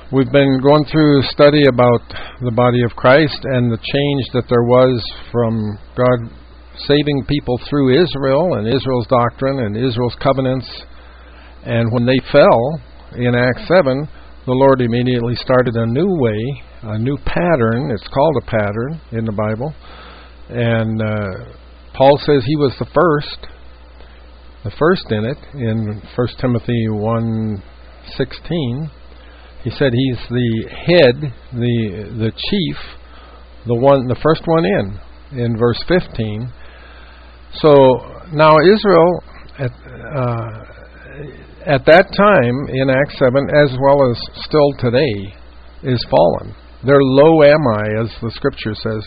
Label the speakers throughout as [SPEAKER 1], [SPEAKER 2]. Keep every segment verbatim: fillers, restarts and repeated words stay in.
[SPEAKER 1] We've been going through a study about the body of Christ and the change that there was from God saving people through Israel and Israel's doctrine and Israel's covenants. And when they fell in Acts seven, the Lord immediately started a new way, a new pattern. It's called a pattern in the Bible. And uh, Paul says he was the first, the first in it in First Timothy one sixteen. He said he's the head, the the chief, the one, the first one in, in verse fifteen. So now Israel at uh, at that time in Acts seven, as well as still today, is fallen. They're lo ami, as the Scripture says.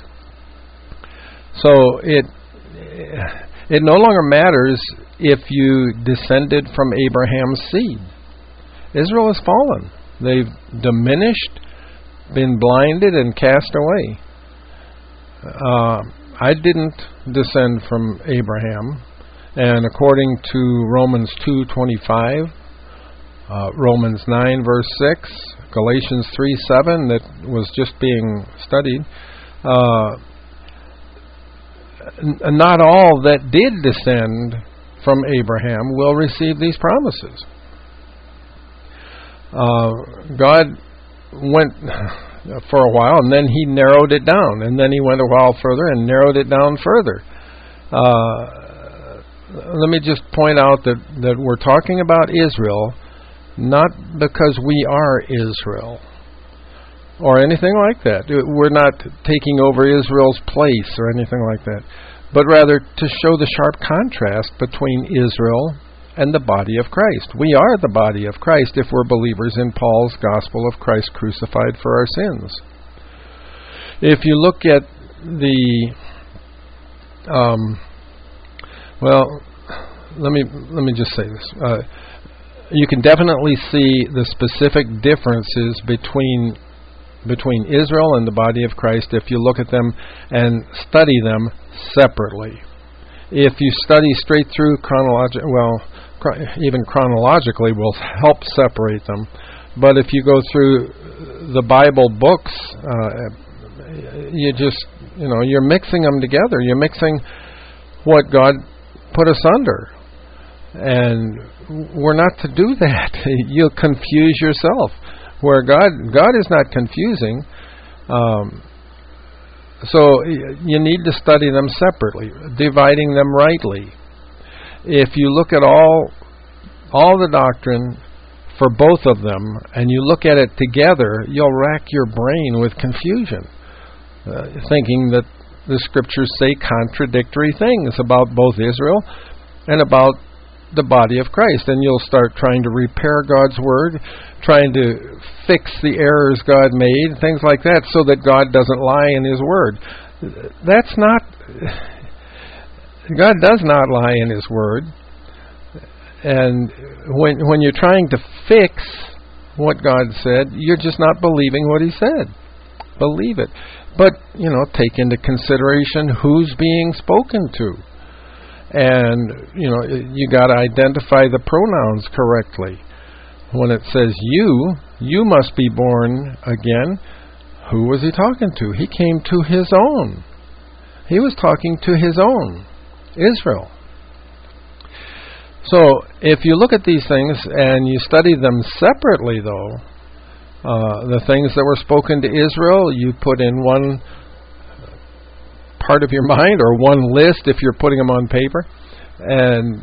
[SPEAKER 1] So it it no longer matters if you descended from Abraham's seed. Israel is fallen. They've diminished, been blinded, and cast away. Uh, I didn't descend from Abraham, and according to Romans two twenty-five, uh, Romans nine verse six, Galatians three seven, that was just being studied, uh, n- not all that did descend from Abraham will receive these promises. Uh, God went for a while, and then He narrowed it down, and then He went a while further and narrowed it down further. Uh, let me just point out that, that we're talking about Israel, not because we are Israel or anything like that. We're not taking over Israel's place or anything like that, but rather to show the sharp contrast between Israel and the body of Christ. We are the body of Christ if we're believers in Paul's gospel of Christ crucified for our sins. If you look at the, um, well, let me let me just say this. Uh, you can definitely see the specific differences between between Israel and the body of Christ if you look at them and study them separately. If you study straight through chronologic, well, even chronologically will help separate them. But if you go through the Bible books, uh, you just, you know, you're mixing them together. You're mixing what God put us under. And we're not to do that. You'll confuse yourself. Where God, God is not confusing. Um, so you need to study them separately, dividing them rightly. If you look at all all the doctrine for both of them, and you look at it together, you'll rack your brain with confusion, uh, thinking that the Scriptures say contradictory things about both Israel and about the body of Christ. And you'll start trying to repair God's Word, trying to fix the errors God made, things like that, so that God doesn't lie in His Word. That's not... God does not lie in His Word. And when when you're trying to fix what God said, you're just not believing what He said. Believe it. But, you know, take into consideration who's being spoken to. And, you know, you got to identify the pronouns correctly. When it says you, you must be born again, who was He talking to? He came to His own. He was talking to His own, Israel. So, if you look at these things and you study them separately, though, uh, the things that were spoken to Israel, you put in one part of your mind, or one list if you're putting them on paper, and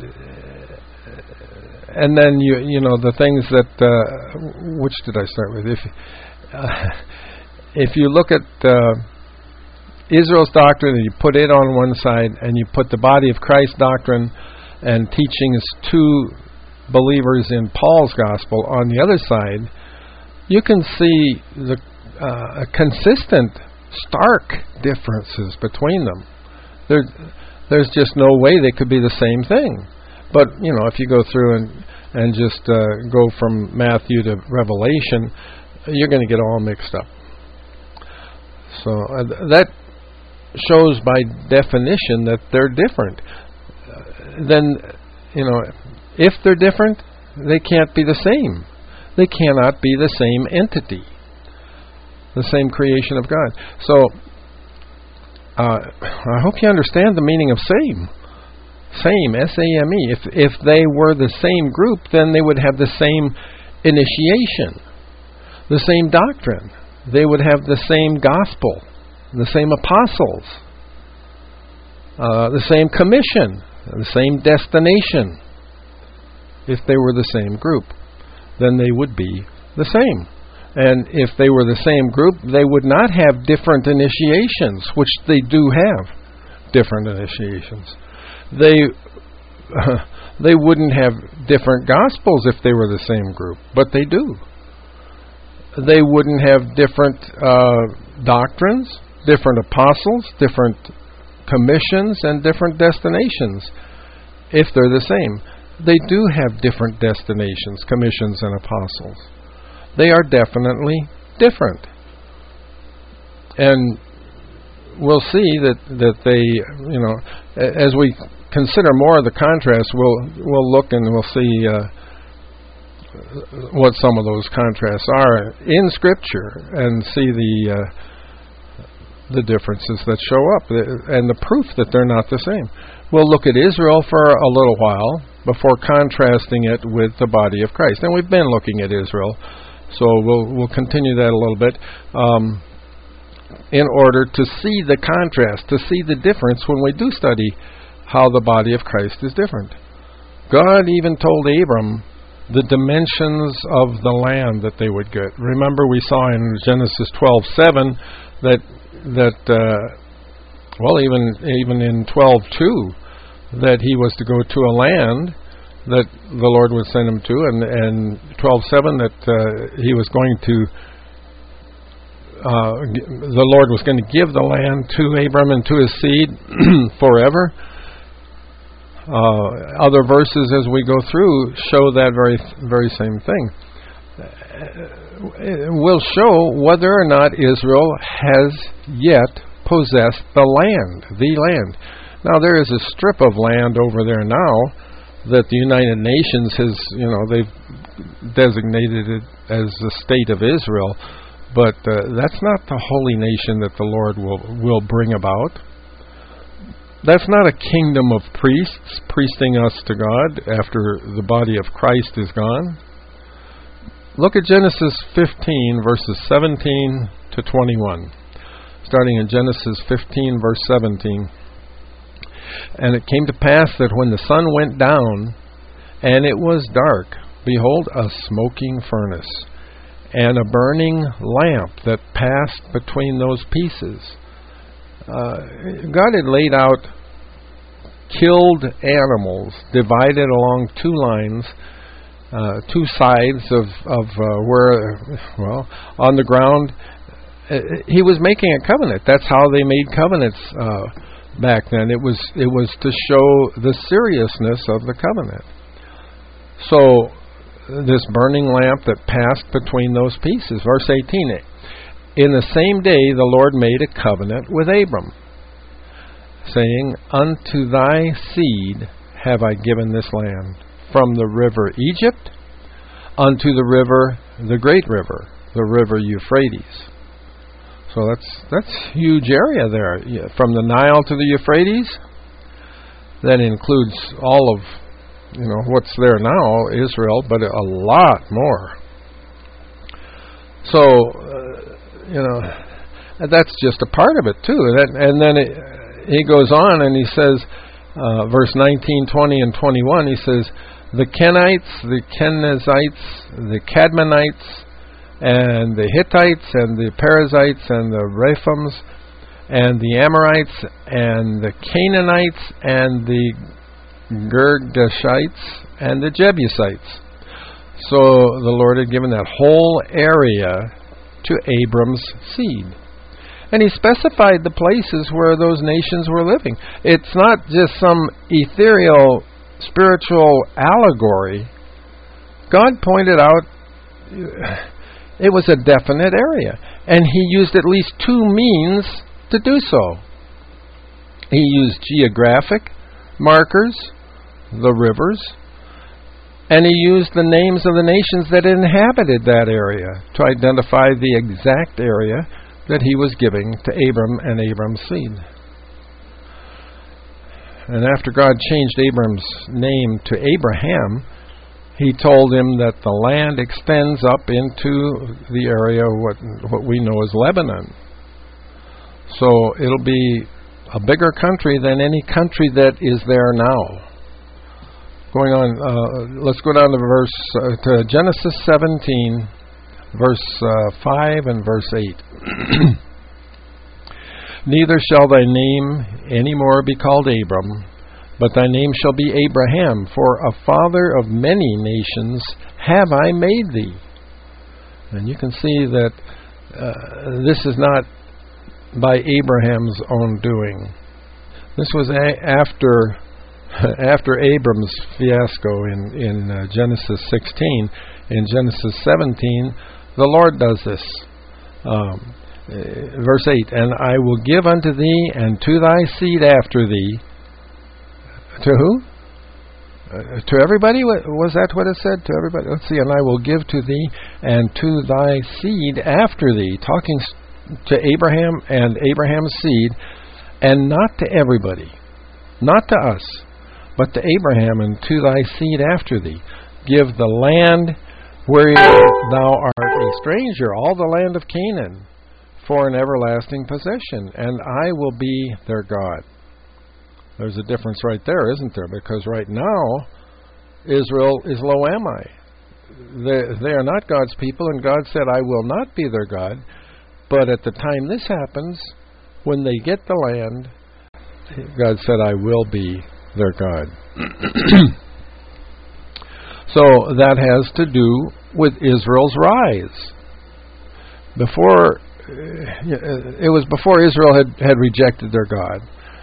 [SPEAKER 1] and then you you know the things that uh, which did I start with? If uh, if you look at uh, Israel's doctrine and you put it on one side, and you put the body of Christ doctrine and teachings to believers in Paul's gospel on the other side, you can see the uh, consistent, stark differences between them. There, there's just no way they could be the same thing. But, you know, if you go through and, and just uh, go from Matthew to Revelation, you're going to get all mixed up. So uh, that shows by definition that they're different. Uh, then, you know, if they're different, they can't be the same. They cannot be the same entity, the same creation of God. So, uh, I hope you understand the meaning of same. Same, S A M E. If, if they were the same group, then they would have the same initiation, the same doctrine. They would have the same gospel, the same apostles, uh, the same commission, the same destination. If they were the same group, then they would be the same. And if they were the same group, they would not have different initiations, which they do have different initiations. They uh, they wouldn't have different gospels if they were the same group, but they do. They wouldn't have different uh, doctrines, different apostles, different commissions, and different destinations if they're the same. They do have different destinations, commissions, and apostles. They are definitely different. And we'll see that, that they, you know, as we consider more of the contrast, we'll we'll look and we'll see uh, what some of those contrasts are in Scripture and see the uh, the differences that show up and the proof that they're not the same. We'll look at Israel for a little while before contrasting it with the body of Christ. And we've been looking at Israel, so we'll we'll continue that a little bit um, in order to see the contrast, to see the difference when we do study how the body of Christ is different. God even told Abram the dimensions of the land that they would get. Remember, we saw in Genesis twelve seven that that uh, well, even even in twelve two, that he was to go to a land that the Lord would send him to, and and twelve seven that uh, he was going to uh, the Lord was going to give the land to Abram and to his seed forever. Uh, other verses as we go through show that very very same thing. It will show whether or not Israel has yet possessed the land, the land. Now there is a strip of land over there now that the United Nations has, you know, they've designated it as the state of Israel, but uh, that's not the holy nation that the Lord will will bring about. That's not a kingdom of priests priesting us to God after the body of Christ is gone. Look at Genesis fifteen, verses seventeen to twenty-one. Starting in Genesis fifteen, verse seventeen. And it came to pass that when the sun went down, and it was dark, behold, a smoking furnace, and a burning lamp that passed between those pieces. Uh, God had laid out killed animals divided along two lines, uh, two sides of, of uh, where, well, on the ground. Uh, he was making a covenant. That's how they made covenants uh, back then. It was it was to show the seriousness of the covenant. So this burning lamp that passed between those pieces. Verse eighteen. In the same day the Lord made a covenant with Abram, saying, Unto thy seed have I given this land, from the river Egypt unto the river, the great river, the river Euphrates. So that's that's a huge area there. From the Nile to the Euphrates, that includes all of, you know, what's there now, Israel, but a lot more. So, uh, you know, that's just a part of it too. That, and then it, he goes on and he says, uh, verse nineteen, twenty, and twenty-one, he says, the Kenites, the Kenizzites, the Cadmonites, and the Hittites, and the Perizzites, and the Rephaims, and the Amorites, and the Canaanites, and the Girgashites, and the Jebusites. So the Lord had given that whole area to Abram's seed. And he specified the places where those nations were living. It's not just some ethereal spiritual allegory. God pointed out it was a definite area. And he used at least two means to do so. He used geographic markers, the rivers, And he used the names of the nations that inhabited that area to identify the exact area that he was giving to Abram and Abram's seed. And after God changed Abram's name to Abraham, he told him that the land extends up into the area of what, what we know as Lebanon. So it'll be a bigger country than any country that is there now. Going on, uh, let's go down to verse uh, to Genesis seventeen, verse uh, five and verse eight. Neither shall thy name any more be called Abram, but thy name shall be Abraham, for a father of many nations have I made thee. And you can see that uh, this is not by Abraham's own doing. This was a- after after Abram's fiasco in, in uh, Genesis sixteen. In Genesis seventeen, the Lord does this. Um, uh, verse eight, and I will give unto thee and to thy seed after thee. To who? Uh, to everybody? Was that what it said? To everybody? Let's see. And I will give to thee and to thy seed after thee. Talking to Abraham and Abraham's seed, and not to everybody. Not to us, but to Abraham and to thy seed after thee. Give the land where thou art a stranger, all the land of Canaan, for an everlasting possession, and I will be their God. There's a difference right there, isn't there? Because right now, Israel is lo ami. They, they are not God's people, and God said, I will not be their God. But at the time this happens, when they get the land, God said, I will be their God. So that has to do with Israel's rise. Before, it was before Israel had, had rejected their God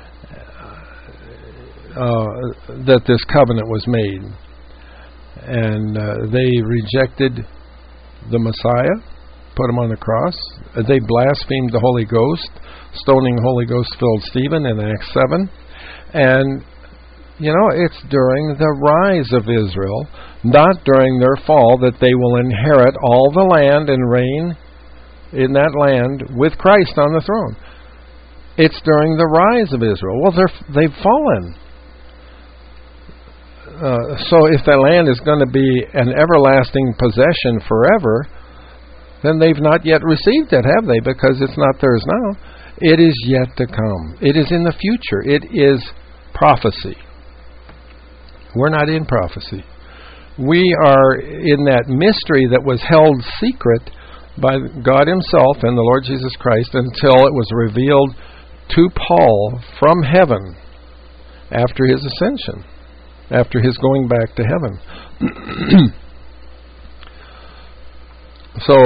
[SPEAKER 1] uh, that this covenant was made. And uh, they rejected the Messiah, put him on the cross. They blasphemed the Holy Ghost, stoning Holy Ghost-filled Stephen in Acts seven. And, you know, it's during the rise of Israel, not during their fall, that they will inherit all the land and reign in that land with Christ on the throne. It's during the rise of Israel. Well, they're, they've fallen. Uh, so if that land is going to be an everlasting possession forever, then they've not yet received it, have they? Because it's not theirs now. It is yet to come. It is in the future. It is prophecy. We're not in prophecy. We are in that mystery that was held secret by God Himself and the Lord Jesus Christ until it was revealed to Paul from heaven after his ascension, after his going back to heaven. So,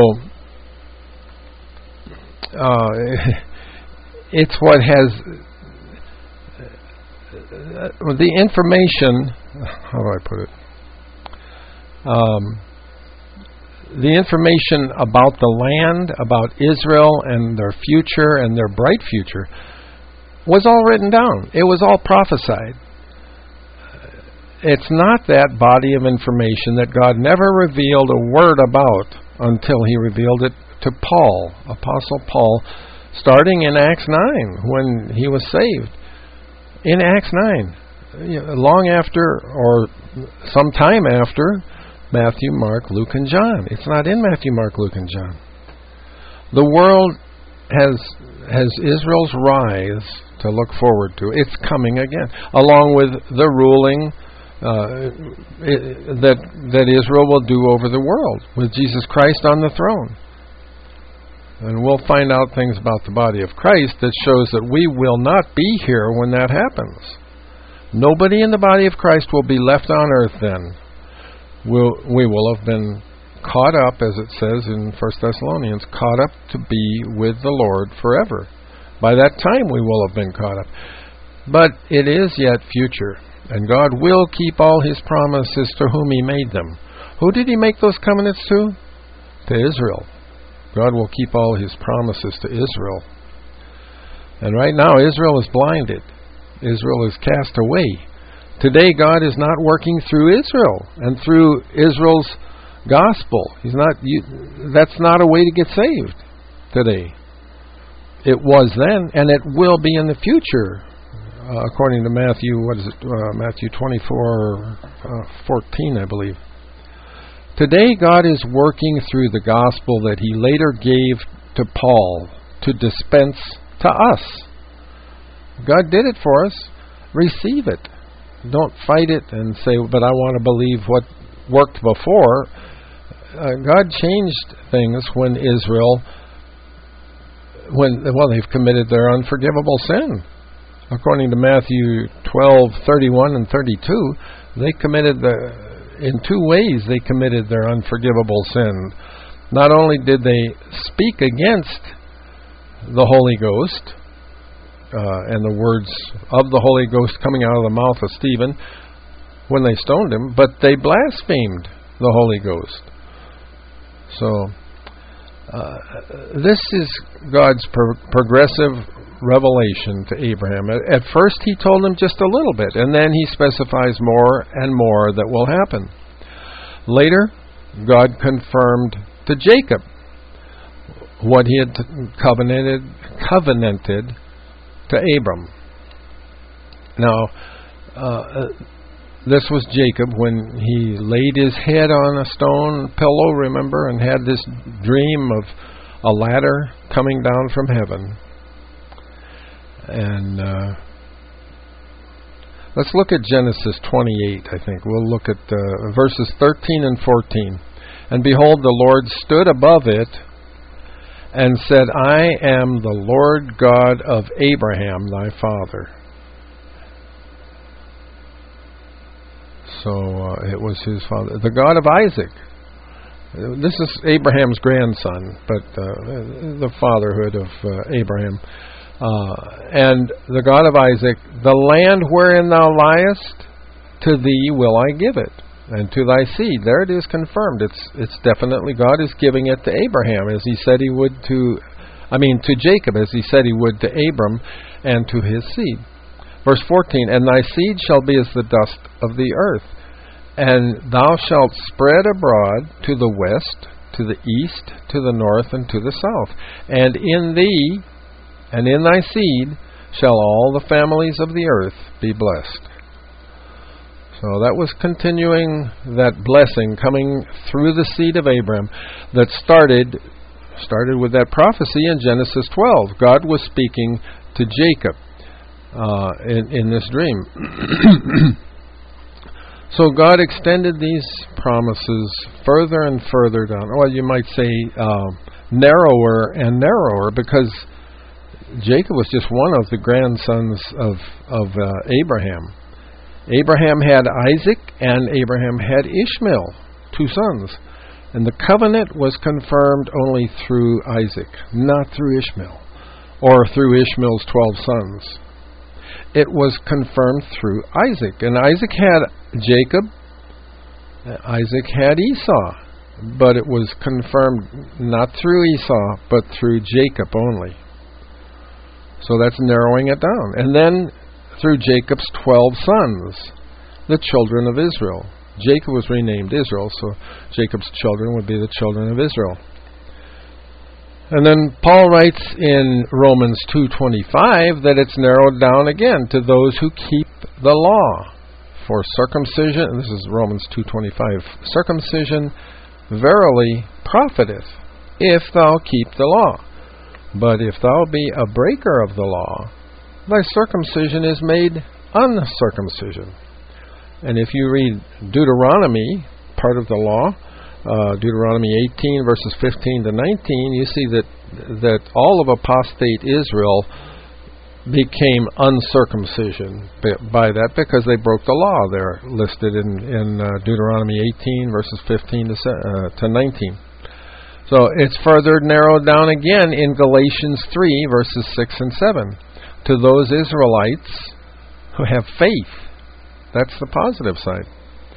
[SPEAKER 1] uh, it's what has uh, the information. How do I put it? Um, the information about the land, about Israel and their future and their bright future, was all written down. It was all prophesied. It's not that body of information that God never revealed a word about until He revealed it to Paul, Apostle Paul, starting in Acts nine, when he was saved. In Acts nine, you know, long after, or some time after, Matthew, Mark, Luke, and John. It's not in Matthew, Mark, Luke, and John. The world has has Israel's rise to look forward to. It's coming again, along with the ruling uh, it, that that Israel will do over the world, with Jesus Christ on the throne. And we'll find out things about the body of Christ that shows that we will not be here when that happens. Nobody in the body of Christ will be left on earth then. We'll, we will have been caught up, as it says in First Thessalonians, caught up to be with the Lord forever. By that time we will have been caught up. But it is yet future, and God will keep all His promises to whom He made them. Who did He make those covenants to? To Israel. God will keep all His promises to Israel. And right now Israel is blinded. Israel is cast away. Today, God is not working through Israel and through Israel's gospel. He's not. You, that's not a way to get saved today. It was then, and it will be in the future, uh, according to Matthew. What is it? Uh, Matthew twenty-four, uh, fourteen, I believe. Today, God is working through the gospel that He later gave to Paul to dispense to us. God did it for us. Receive it. Don't fight it and say, but I want to believe what worked before. Uh, God changed things when Israel, when well, they've committed their unforgivable sin. According to Matthew twelve, thirty-one and thirty-two, they committed the in two ways they committed their unforgivable sin. Not only did they speak against the Holy Ghost uh, and the words of the Holy Ghost coming out of the mouth of Stephen when they stoned him, but they blasphemed the Holy Ghost. So uh, this is God's pro- progressive revelation to Abraham. At first he told him just a little bit, and then he specifies more and more that will happen. Later, God confirmed to Jacob what he had covenanted, covenanted to Abram. Now, uh, this was Jacob when he laid his head on a stone pillow, remember, and had this dream of a ladder coming down from heaven. And uh, let's look at Genesis twenty-eight, I think. We'll look at uh, verses thirteen and fourteen. And behold, the Lord stood above it and said, I am the Lord God of Abraham, thy father. So uh, it was his father. The God of Isaac. This is Abraham's grandson, but uh, the fatherhood of uh, Abraham. Uh, and the God of Isaac, the land wherein thou liest, to thee will I give it, and to thy seed. There it is confirmed. It's it's definitely God is giving it to Abraham, as He said He would to, I mean to Jacob, as He said He would to Abram, and to his seed. Verse fourteen, and thy seed shall be as the dust of the earth, and thou shalt spread abroad to the west, to the east, to the north, and to the south. And in thee and in thy seed shall all the families of the earth be blessed. So that was continuing that blessing coming through the seed of Abraham that started started with that prophecy in Genesis twelve. God was speaking to Jacob uh, in, in this dream. So God extended these promises further and further down. Well, you might say uh, narrower and narrower, because Jacob was just one of the grandsons of of uh, Abraham. Abraham had Isaac and Abraham had Ishmael, two sons. And the covenant was confirmed only through Isaac, not through Ishmael, or through Ishmael's twelve sons. It was confirmed through Isaac. And Isaac had Jacob, Isaac had Esau, but it was confirmed not through Esau, but through Jacob only. So that's narrowing it down. And then through Jacob's twelve sons, the children of Israel. Jacob was renamed Israel, so Jacob's children would be the children of Israel. And then Paul writes in Romans two twenty-five that it's narrowed down again to those who keep the law. For circumcision, this is Romans two twenty-five, circumcision verily profiteth, if thou keep the law. But if thou be a breaker of the law, thy circumcision is made uncircumcision. And if you read Deuteronomy, part of the law, uh, Deuteronomy eighteen, verses fifteen to nineteen, you see that that all of apostate Israel became uncircumcision by that because they broke the law. They're listed in, in uh, Deuteronomy eighteen, verses fifteen to, uh, to nineteen. So it's further narrowed down again in Galatians three, verses six and seven. To those Israelites who have faith. That's the positive side.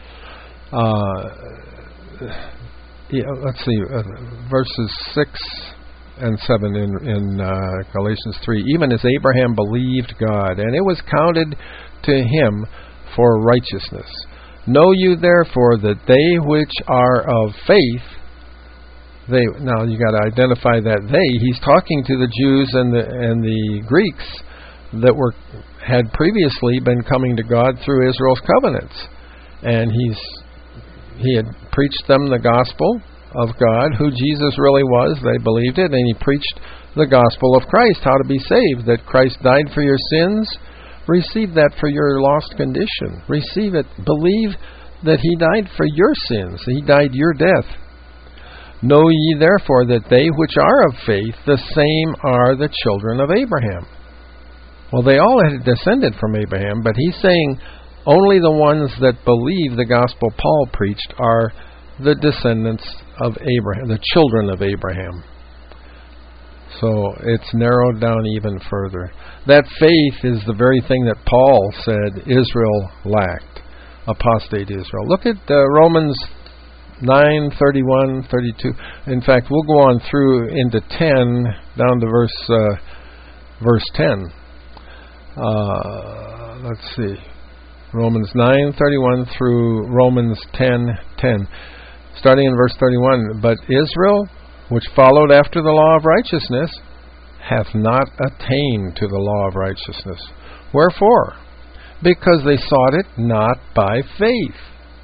[SPEAKER 1] Uh, yeah, let's see, uh, verses six and seven in, in uh, Galatians three. Even as Abraham believed God, and it was counted to him for righteousness. Know you therefore that they which are of faith, they now you got to identify that they. He's talking to the Jews and the and the Greeks that were had previously been coming to God through Israel's covenants, and he's he had preached them the gospel of God, who Jesus really was. They believed it, and he preached the gospel of Christ, how to be saved, that Christ died for your sins. Receive that for your lost condition. Receive it. Believe that he died for your sins. He died your death. Know ye therefore that they which are of faith, the same are the children of Abraham. Well, they all had descended from Abraham, but he's saying only the ones that believe the gospel Paul preached are the descendants of Abraham, the children of Abraham. So it's narrowed down even further. That faith is the very thing that Paul said Israel lacked, apostate Israel. Look at uh, Romans nine, thirty-one, thirty-two. In fact, we'll go on through into ten, down to verse uh, verse ten. Uh, let's see. Romans nine, thirty-one through Romans ten, ten. Starting in verse thirty-one, but Israel, which followed after the law of righteousness, hath not attained to the law of righteousness. Wherefore? Because they sought it not by faith.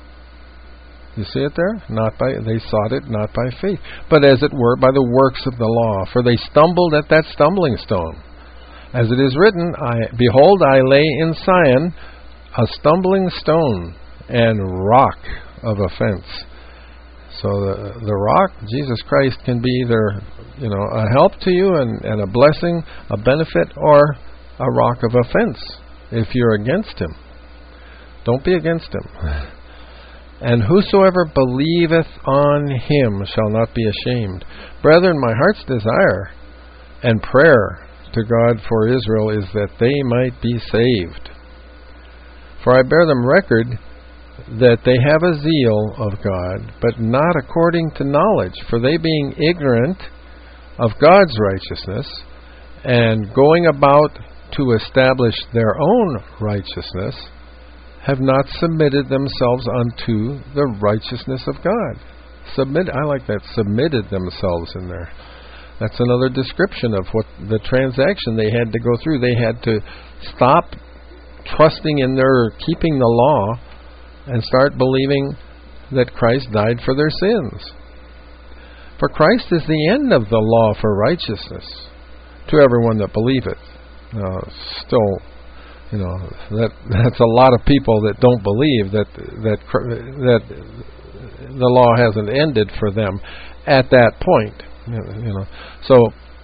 [SPEAKER 1] You see it there? Not by they sought it not by faith, but as it were by the works of the law. For they stumbled at that stumbling stone. As it is written, I, Behold, I lay in Sion a stumbling stone and rock of offense. So the the rock, Jesus Christ, can be either, you know, a help to you and, and a blessing, a benefit, or a rock of offense if you're against him. Don't be against him. And whosoever believeth on him shall not be ashamed. Brethren, my heart's desire and prayer to God for Israel is that they might be saved. For I bear them record that they have a zeal of God, but not according to knowledge. For they being ignorant of God's righteousness, and going about to establish their own righteousness, have not submitted themselves unto the righteousness of God. Submit, I like that, submitted themselves in there. That's another description of what the transaction they had to go through. They had to stop trusting in their keeping the law and start believing that Christ died for their sins. For Christ is the end of the law for righteousness to everyone that believeth. Now, still, you know, that that's a lot of people that don't believe that that that the law hasn't ended for them at that point. You know, so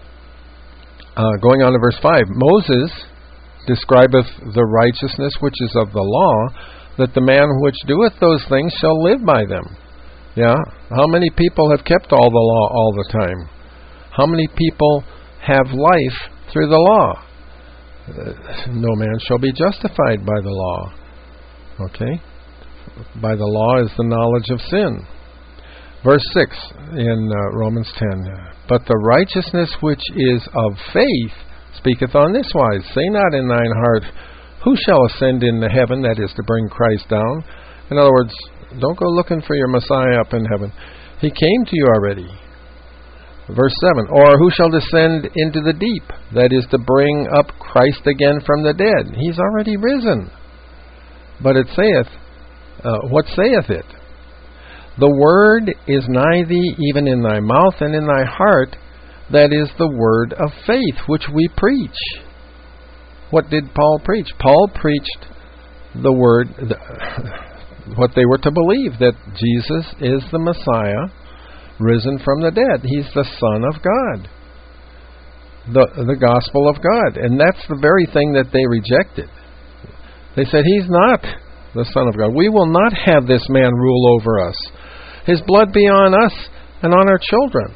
[SPEAKER 1] uh, going on to verse five, Moses describeth the righteousness which is of the law, that the man which doeth those things shall live by them. Yeah, how many people have kept all the law all the time? How many people have life through the law? Uh, no man shall be justified by the law. Okay? By the law is the knowledge of sin. Verse six in uh, Romans ten. But the righteousness which is of faith speaketh on this wise. Say not in thine heart, who shall ascend into heaven, that is to bring Christ down. In other words, don't go looking for your Messiah up in heaven. He came to you already. Verse seven, or who shall descend into the deep, that is to bring up Christ again from the dead. He's already risen. But it saith, uh, what saith it? The word is nigh thee, even in thy mouth and in thy heart, that is the word of faith, which we preach. What did Paul preach? Paul preached the word, the, what they were to believe, that Jesus is the Messiah, risen from the dead. He's the Son of God. The, the gospel of God. And that's the very thing that they rejected. They said, he's not the Son of God. We will not have this man rule over us. His blood be on us and on our children.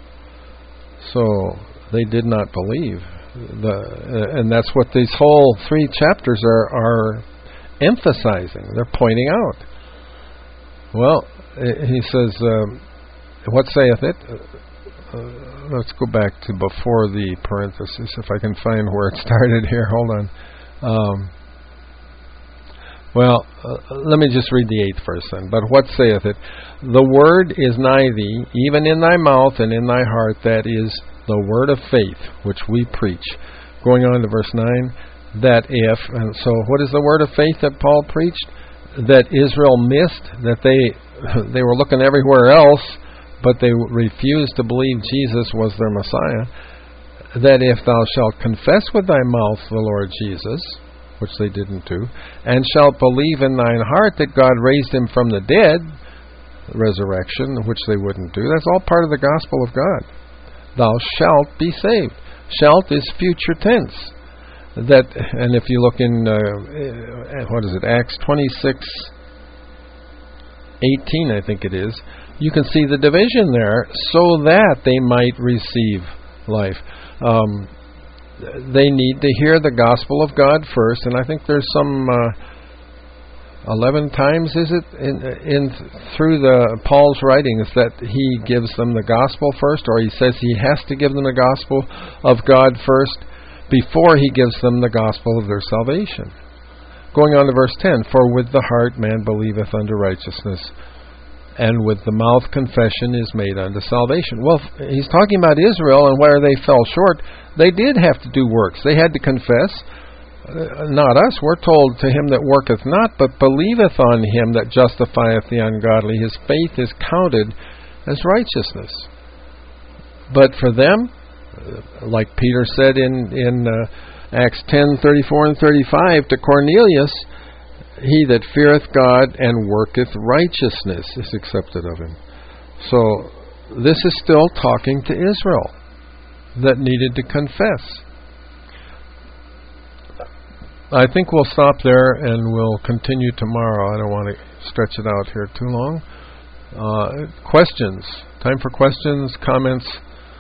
[SPEAKER 1] So they did not believe. The, uh, and that's what these whole three chapters are, are emphasizing. They're pointing out. Well, he says, um, what saith it? Uh, let's go back to before the parenthesis, if I can find where it started here. Hold on. Um, Well, uh, let me just read the eighth verse then. But what saith it? The word is nigh thee, even in thy mouth and in thy heart, that is the word of faith, which we preach. Going on to verse nine, that if, and so what is the word of faith that Paul preached? That Israel missed, that they they were looking everywhere else, but they refused to believe Jesus was their Messiah. That if thou shalt confess with thy mouth the Lord Jesus, which they didn't do, and shalt believe in thine heart that God raised him from the dead, resurrection, which they wouldn't do, that's all part of the gospel of God. Thou shalt be saved. Shalt is future tense. That, and if you look in, uh, what is it, Acts twenty-six eighteen, I think it is, you can see the division there, so that they might receive life. Um, they need to hear the gospel of God first, and I think there's some uh, eleven times, is it, in, in through the Paul's writings that he gives them the gospel first, or he says he has to give them the gospel of God first before he gives them the gospel of their salvation. Going on to verse ten, for with the heart man believeth unto righteousness, and with the mouth confession is made unto salvation. Well, he's talking about Israel and where they fell short. They did have to do works. They had to confess. Uh, not us. We're told, to him that worketh not, but believeth on him that justifieth the ungodly, his faith is counted as righteousness. But for them, uh, like Peter said in, in uh, Acts ten, thirty-four and thirty-five to Cornelius, he that feareth God and worketh righteousness is accepted of him. So this is still talking to Israel that needed to confess. I think we'll stop there and we'll continue tomorrow. I don't want to stretch it out here too long. Uh, questions? Time for questions, comments?